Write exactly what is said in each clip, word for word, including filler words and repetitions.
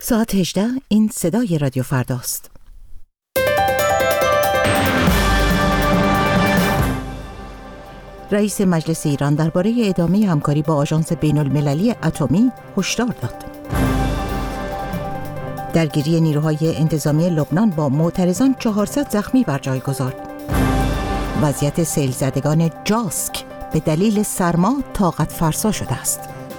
ساعت هجده، این صدای رادیو فرداست. رئیس مجلس ایران درباره ادامه همکاری با آژانس بین المللی اتمی هشدار داد. درگیری نیروهای انتظامی لبنان با معترضان چهارصد زخمی بر جای گذارد. وضعیت سیل زدگان جاسک به دلیل سرما طاقت فرسا شده است.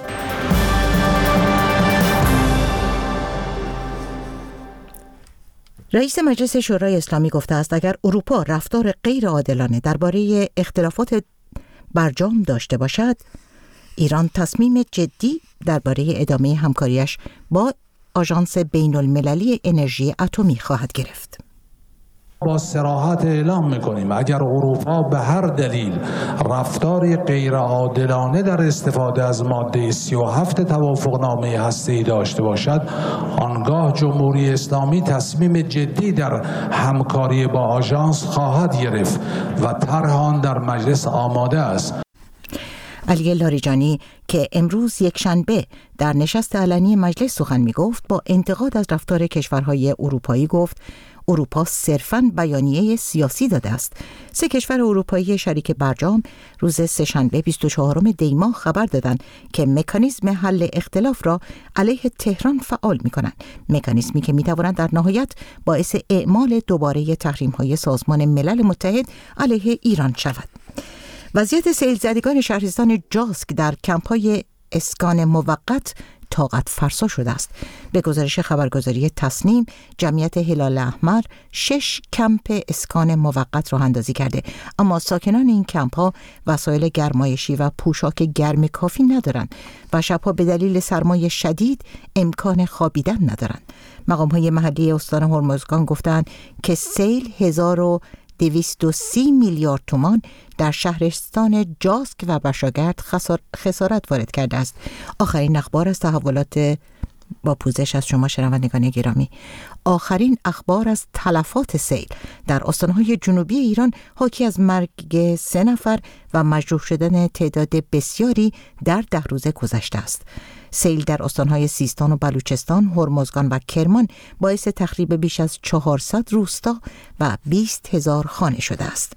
رئیس مجلس شورای اسلامی گفته است اگر اروپا رفتار غیر عادلانه درباره اختلافات برجام داشته باشد، ایران تصمیم جدی درباره ادامه همکاریش با آژانس بین المللی انرژی اتمی خواهد گرفت. با صراحت اعلام میکنیم اگر اروپا به هر دلیل رفتاری غیر عادلانه در استفاده از ماده سی و هفت توافقنامه هسته‌ای داشته باشد، آنگاه جمهوری اسلامی تصمیم جدی در همکاری با آژانس خواهد گرفت و طرح آن در مجلس آماده است. علی لاریجانی که امروز یک شنبه در نشست علنی مجلس سخن می گفت، با انتقاد از رفتار کشورهای اروپایی گفت اروپا صرفاً بیانیه سیاسی داده است. سه کشور اروپایی شریک برجام روز سه‌شنبه بیست و چهارم دی ماه خبر دادند که مکانیزم حل اختلاف را علیه تهران فعال می کنند. مکانیزمی که می تواند در نهایت باعث اعمال دوباره تحریم‌های سازمان ملل متحد علیه ایران شود. وضعیت سیل زدگان شهرستان جاسک در کمپ‌های اسکان موقت طاقت فرسا شده است. به گزارش خبرگزاری تصنیم، جمعیت هلال احمر شش کمپ اسکان موقت راه اندازی کرده، اما ساکنان این کمپ‌ها وسایل گرمایشی و پوشاک گرم کافی ندارند و شب‌ها به دلیل سرمای شدید امکان خوابیدن ندارند. مقام‌های محلی استان هرمزگان گفتند که سیل هزار و دویست و سی میلیارد تومان در شهرستان جاسک و بشاگرد خسارت وارد کرده است. آخرین اخبار از تحولات با پوزش از شما شنوندگان گرامی. آخرین اخبار از تلفات سیل در استانهای جنوبی ایران حاکی از مرگ سه نفر و مجروح شدن تعداد بسیاری در ده روز گذشته است. سیل در استانهای سیستان و بلوچستان، هرمزگان و کرمان باعث تخریب بیش از چهارصد روستا و بیست هزار خانه شده است.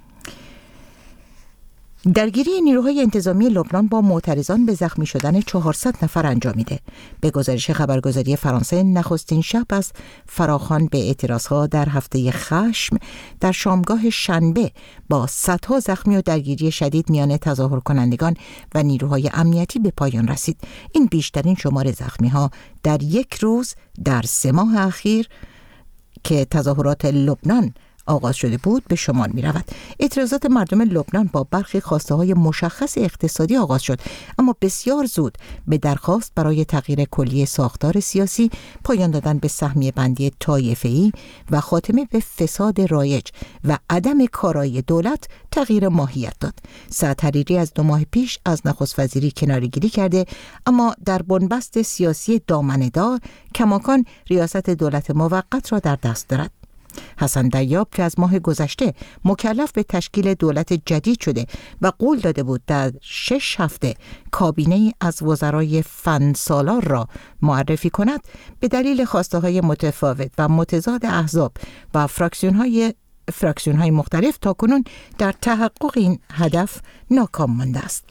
درگیری نیروهای انتظامی لبنان با معترضان به زخمی شدن چهارصد نفر انجامیده. به گزارش خبرگزاری فرانسه، نخستین شب از فراخوان به اعتراضها در هفته خشم در شامگاه شنبه با صدها زخمی و درگیری شدید میان تظاهر کنندگان و نیروهای امنیتی به پایان رسید. این بیشترین شمار زخمی‌ها در یک روز در سه ماه اخیر که تظاهرات لبنان آغاز شده بود به شمار می رود. اعتراضات مردم لبنان با برخی خواسته های مشخص اقتصادی آغاز شد، اما بسیار زود به درخواست برای تغییر کلی ساختار سیاسی، پایان دادن به سهمیه بندی طایفه‌ای و خاتمه به فساد رایج و عدم کارایی دولت تغییر ماهیت داد. سعد حریری از دو ماه پیش از نخست وزیری کناره‌گیری کرده، اما در بنبست سیاسی دامنه‌دار کماکان ریاست دولت موقت را در دست دارد. حسن دیاب که از ماه گذشته مکلف به تشکیل دولت جدید شده و قول داده بود در شش هفته کابینه از وزرای فنسالار را معرفی کند، به دلیل خواسته‌های متفاوت و متضاد احزاب و فراکسیون‌های فراکسیون‌های مختلف تاکنون در تحقق این هدف ناکام مانده است.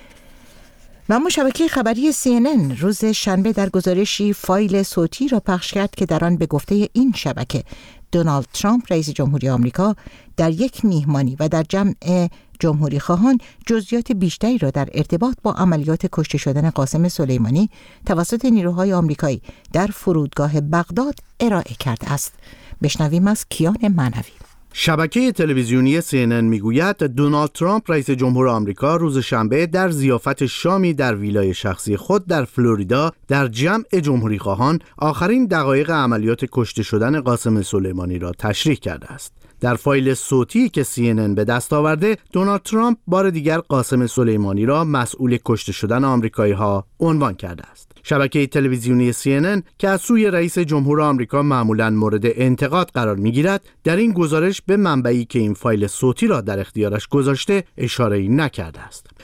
و اما شبکه خبری سی ان ان روز شنبه در گزارشی فایل صوتی را پخش کرد که در آن به گفته این شبکه دونالد ترامپ رئیس جمهوری آمریکا در یک میهمانی و در جمع جمهوری خواهان جزئیات بیشتری را در ارتباط با عملیات کشته شدن قاسم سلیمانی توسط نیروهای آمریکایی در فرودگاه بغداد ارائه کرده است. بشنویم از کیان معنوی. شبکه تلویزیونی سی ان ان میگوید دونالد ترامپ رئیس جمهور آمریکا روز شنبه در ضیافت شامی در ویلای شخصی خود در فلوریدا در جمع جمهوری خواهان آخرین دقایق عملیات کشته شدن قاسم سلیمانی را تشریح کرده است. در فایل صوتی که سی ان ان به دست آورده، دونالد ترامپ بار دیگر قاسم سلیمانی را مسئول کشته شدن آمریکایی‌ها عنوان کرده است. شبکه تلویزیونی سی ان ان که از سوی رئیس جمهور آمریکا معمولاً مورد انتقاد قرار می‌گیرد، در این گزارش به منبعی که این فایل صوتی را در اختیارش گذاشته اشاره‌ای نکرده است.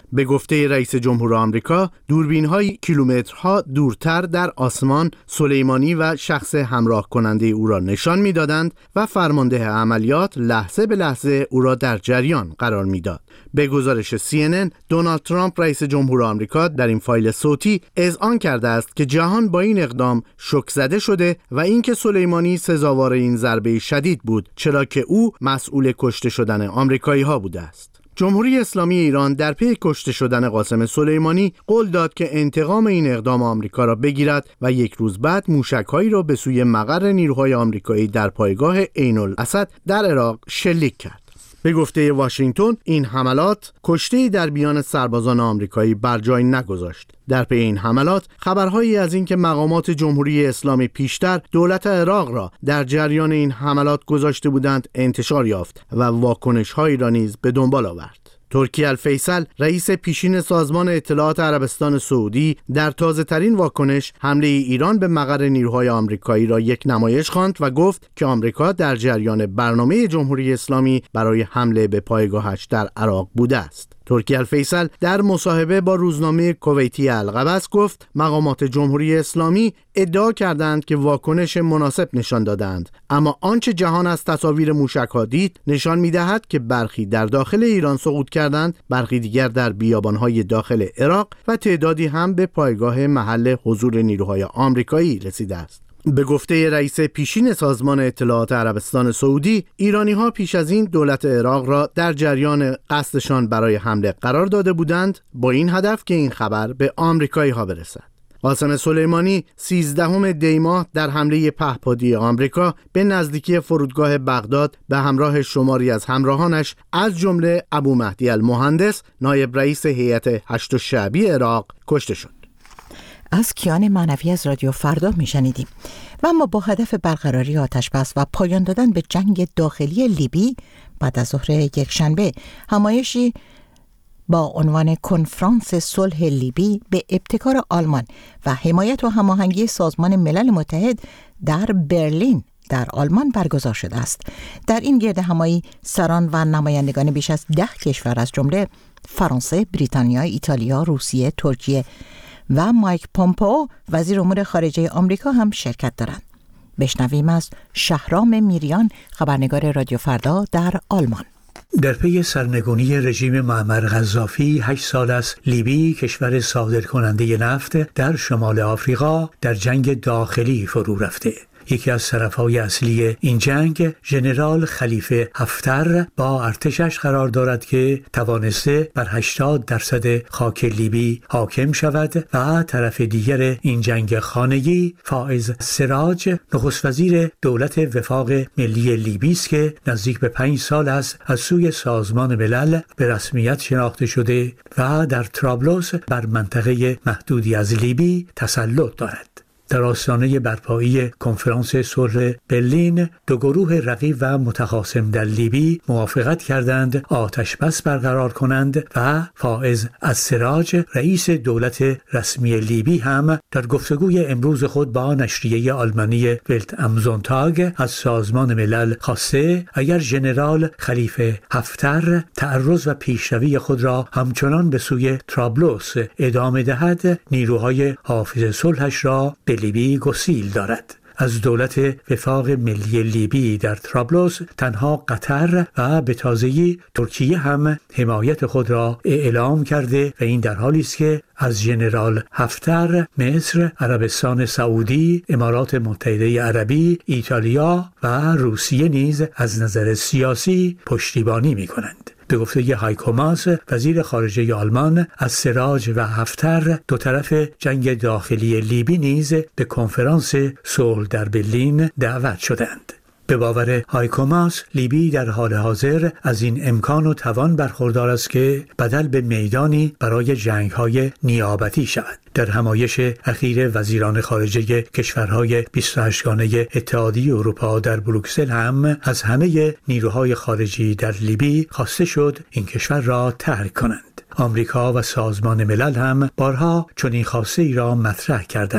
به گفته رئیس جمهور آمریکا، دوربین‌های کیلومترها دورتر در آسمان سلیمانی و شخص همراه کننده او را نشان می‌دادند و فرمانده عملیات لحظه به لحظه او را در جریان قرار می‌داد. به گزارش سی ان ان، دونالد ترامپ رئیس جمهور آمریکا در این فایل صوتی اذعان کرده است که جهان با این اقدام شوک زده شده و اینکه سلیمانی سزاوار این ضربه شدید بود، چرا که او مسئول کشته شدن آمریکایی‌ها بوده است. جمهوری اسلامی ایران در پی کشته شدن قاسم سلیمانی قول داد که انتقام این اقدام آمریکا را بگیرد و یک روز بعد موشک‌هایی را به سوی مقر نیروهای آمریکایی در پایگاه عین الاسد در عراق شلیک کرد. به گفته واشنگتن، این حملات کشته‌ای در میان سربازان آمریکایی بر جای نگذاشت. در پی این حملات خبرهایی از اینکه مقامات جمهوری اسلامی پیشتر دولت عراق را در جریان این حملات گذاشته بودند انتشار یافت و واکنش‌هایی را نیز به دنبال آورد. ترکی الفیصل، رئیس پیشین سازمان اطلاعات عربستان سعودی، در تازه‌ترین واکنش حمله ایران به مقر نیروهای آمریکایی را یک نمایش خواند و گفت که آمریکا در جریان برنامه جمهوری اسلامی برای حمله به پایگاهش در عراق بوده است. ترکی الفیصل در مصاحبه با روزنامه کویتی القبس گفت مقامات جمهوری اسلامی ادعا کردند که واکنش مناسب نشان دادند، اما آنچه جهان از تصاویر موشک‌ها دید نشان می‌دهد که برخی در داخل ایران سقوط کردند، برخی دیگر در بیابان‌های داخل عراق و تعدادی هم به پایگاه محل حضور نیروهای آمریکایی رسیده است. به گفته رئیس پیشین سازمان اطلاعات عربستان سعودی، ایرانی‌ها پیش از این دولت عراق را در جریان قصدشان برای حمله قرار داده بودند با این هدف که این خبر به آمریکایی‌ها برسد. قاسم سلیمانی سیزدهم دی ماه در حمله پهپادی آمریکا به نزدیکی فرودگاه بغداد به همراه شماری از همراهانش از جمله ابو مهدی المهندس، نایب رئیس هیئت هشت شعبی عراق، کشته شد. از کیان معنوی از رادیو فردا میشنیدیم. و اما با هدف برقراری آتشبس و پایان دادن به جنگ داخلی لیبی، بعد از ظهر یکشنبه همایشی با عنوان کنفرانس صلح لیبی به ابتکار آلمان و حمایت و هماهنگی سازمان ملل متحد در برلین در آلمان برگزار شده است. در این گرد همایی سران و نمایندگان بیش از ده کشور از جمله فرانسه، بریتانیا، ایتالیا، روسیه، ترکیه و مایک پومپئو وزیر امور خارجه آمریکا هم شرکت دارند. بشنویم از شهرام میریان، خبرنگار رادیو فردا در آلمان. در پی سرنگونی رژیم معمر قذافی، هشت سال است لیبی، کشور صادرکننده نفت در شمال آفریقا، در جنگ داخلی فرو رفته. یکی از طرفهای اصلی این جنگ، ژنرال خلیفه حفتر با ارتشش قرار دارد که توانسته بر هشتاد درصد خاک لیبی حاکم شود و طرف دیگر این جنگ خانگی، فائز سراج، نخست وزیر دولت وفاق ملی لیبی است که نزدیک به پنج سال است از سوی سازمان ملل به رسمیت شناخته شده و در طرابلس بر منطقه محدودی از لیبی تسلط دارد. در آستانه برپایی کنفرانس صلح برلین، دو گروه رقیب و متخاصم در لیبی موافقت کردند آتش بس برقرار کنند و فائز السراج، رئیس دولت رسمی لیبی، هم در گفتگوی امروز خود با نشریه آلمانی ولت ام زونتاگ از سازمان ملل خواسته اگر ژنرال خلیفه حفتر تعرض و پیشروی خود را همچنان به سوی طرابلس ادامه دهد، نیروهای حافظ صلحش را به لیبی گسیل دارد. از دولت وفاق ملی لیبی در طرابلس تنها قطر و به تازگی ترکیه هم حمایت خود را اعلام کرده و این در حالی است که از ژنرال حفتر مصر، عربستان سعودی، امارات متحده عربی، ایتالیا و روسیه نیز از نظر سیاسی پشتیبانی می‌کنند. به گفته هایکو ماس، وزیر خارجه آلمان، از سراج و حفتر دو طرف جنگ داخلی لیبی نیز به کنفرانس صلح در برلین دعوت شدند. به باور هایکو ماس، لیبی در حال حاضر از این امکان و توان برخوردار است که بدل به میدانی برای جنگ‌های نیابتی شود. در همایش اخیر وزیران خارجه کشورهای بیست و هشت گانه اتحادیه اروپا در بروکسل هم از همه نیروهای خارجی در لیبی خواسته شد این کشور را ترک کنند. آمریکا و سازمان ملل هم بارها چنین خواسته ای را مطرح کردند.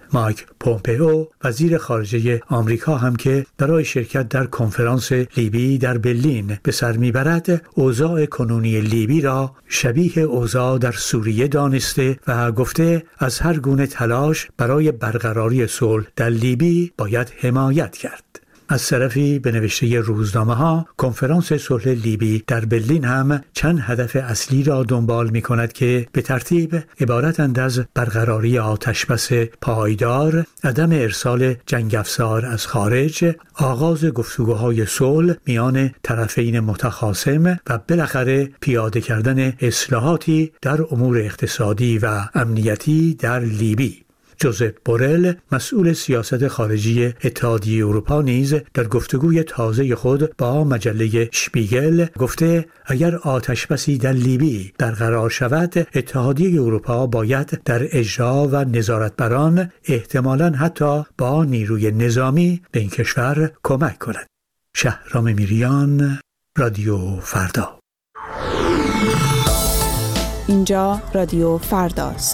مایک پومپئو وزیر خارجه آمریکا هم که برای شرکت در کنفرانس لیبی در برلین به سر میبرد، اوضاع کنونی لیبی را شبیه اوضاع در سوریه دانسته و گفته از هر گونه تلاش برای برقراری صلح در لیبی باید حمایت کرد. از طرفی به نوشته روزنامه ها، کنفرانس صلح لیبی در برلین هم چند هدف اصلی را دنبال می کند که به ترتیب عبارتند از برقراری آتشبس پایدار، عدم ارسال جنگ افزار از خارج، آغاز گفتگوهای صلح میان طرفین متخاصم و بالاخره پیاده کردن اصلاحاتی در امور اقتصادی و امنیتی در لیبی. جوزپ بورل، مسئول سیاست خارجی اتحادیه اروپا، نیز در گفتگوی تازه خود با مجله شپیگل گفته اگر آتشبسی در لیبی برقرار شود، اتحادیه اروپا باید در اجرا و نظارت بر آن احتمالاً حتی با نیروی نظامی به این کشور کمک کند. شهرام میریان، رادیو فردا. اینجا رادیو فرداست.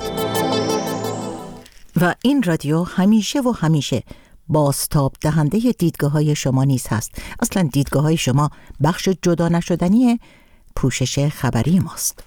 و این رادیو همیشه و همیشه بازتاب دهنده دیدگاه های شما نیز هست. اصلا دیدگاه های شما بخش جدا نشدنی پوشش خبری ماست.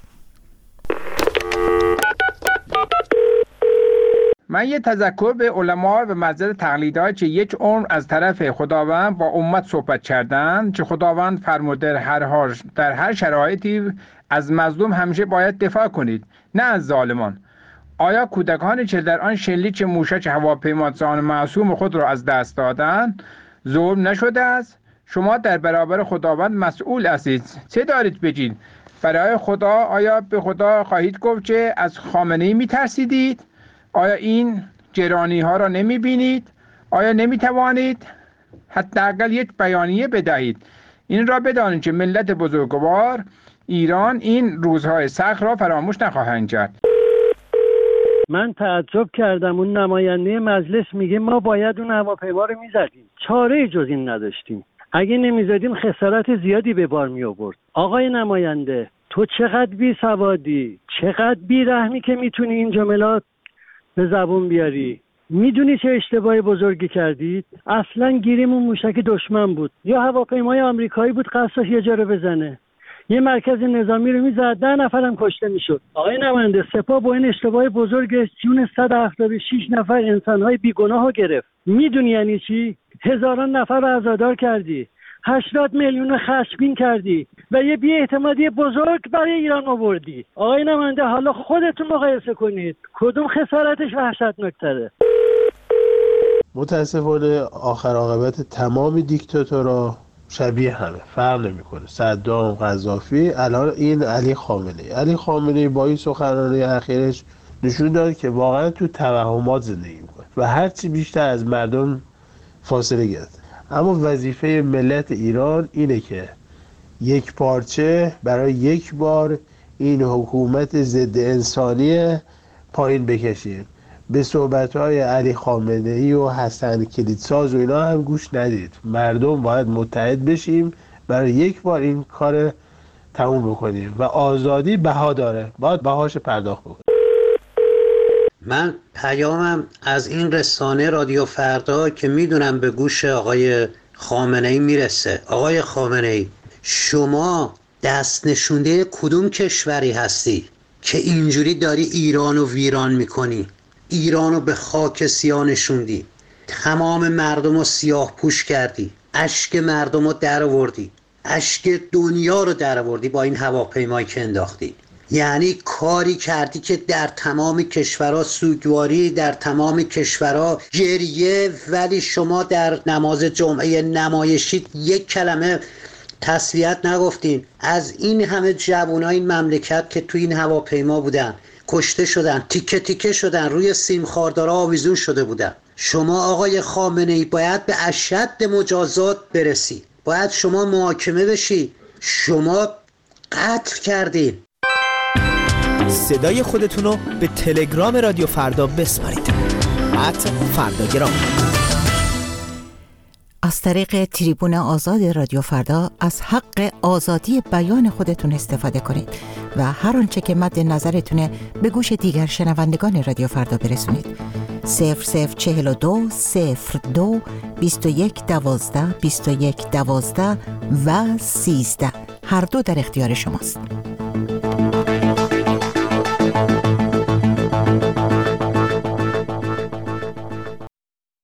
من یه تذکر به علما و مزد تقلیدها که یک عمر از طرف خداوند با امت صحبت کردن، که خداوند فرموده در هر در هر شرایطی از مظلوم همیشه باید دفاع کنید، نه از ظالمان. آیا کودکانی که در آن شلیک موشک هواپیما جان معصوم خود را از دست دادند ظلم نشده است؟ شما در برابر خداوند مسئول هستید. چه دارید بگید؟ برای خدا آیا به خدا خواهید گفت که از خامنه‌ای می‌ترسیدید؟ آیا این گرانی ها را نمی‌بینید؟ آیا نمی‌توانید حداقل یک بیانیه بدهید؟ این را بدانید که ملت بزرگوار ایران این روزهای سخت را فراموش نخواهند کرد. من تعجب کردم، اون نماینده مجلس میگه ما باید اون هواپیما رو میزدیم، چاره جز این نداشتیم، اگه نمیزدیم خسارت زیادی به بار می آورد. آقای نماینده، تو چقدر بی سوادی، چقدر بی رحمی که میتونی این جملات به زبون بیاری. میدونی چه اشتباهی بزرگی کردید؟ اصلا گیریمون موشک دشمن بود یا هواپیمای آمریکایی بود قصدش یه جا رو بزنه، یه مرکز نظامی رو میزد، ده نفرم کشته میشد. آقای نماینده، سپاه با این اشتباه بزرگ جون صد و هفتاد و شش نفر انسانهای بیگناه رو گرفت. میدونی یعنی چی؟ هزاران نفر رو عزادار کردی، هشتاد میلیون خشمگین کردی و یه بی‌اعتمادی بزرگ برای ایران آوردی. آقای نماینده، حالا خودتون مقایسه کنید کدوم خسارتش وحشتناک‌تره. متاسفانه آخر عاقبت تمام دیکتاتورها شبیه همه، فرق نمیکنه. صدام، قذافی، الان این علی خامنه‌ای. علی خامنه‌ای با این سخنرانی اخیرش نشون داد که واقعا تو توهمات زندگی میکنه و هرچی بیشتر از مردم فاصله گرفته. اما وظیفه ملت ایران اینه که یک پارچه برای یک بار این حکومت ضد انسانی پایین بکشیم. به صحبت‌های علی خامنه‌ای و حسن کلیدساز و اینا هم گوش ندید. مردم باید متحد بشیم برای یک بار این کار تموم بکنیم و آزادی بها داره، باید بهاش پرداخت بکنیم. من پیامم از این رسانه رادیو فردا که میدونم به گوش آقای خامنه‌ای میرسه. آقای خامنه‌ای، شما دست نشونده کدوم کشوری هستی که اینجوری داری ایرانو ویران میکنی؟ ایرانو به خاک سیاه نشوندی، تمام مردمو سیاه پوش کردی، اشک مردمو در آوردی، اشک دنیا رو در آوردی با این هواپیمایی که انداختی. یعنی کاری کردی که در تمام کشورها سوگواری، در تمام کشورها گریه، ولی شما در نماز جمعه نمایشی یک کلمه تسلیت نگفتین. از این همه جوانای این مملکت که تو این هواپیما بودن کشته شدن، تیکه تیکه شدن، روی سیم خاردارا آویزون شده بودن. شما آقای خامنه‌ای باید به اشد مجازات برسی، باید شما محاکمه بشی. شما قتل کردین. صدای خودتون رو به تلگرام رادیو فردا بسپارید. ات فرداگرام. از طریق تریبون آزاد رادیو فردا از حق آزادی بیان خودتون استفاده کنید و هر آنچه که مد نظرتونه به گوش دیگر شنوندگان رادیو فردا برسونید. صفر صفر چهل و دو صفر دو بیست و یک دوازده بیست و یک دوازده و سیزده، هر دو در اختیار شماست.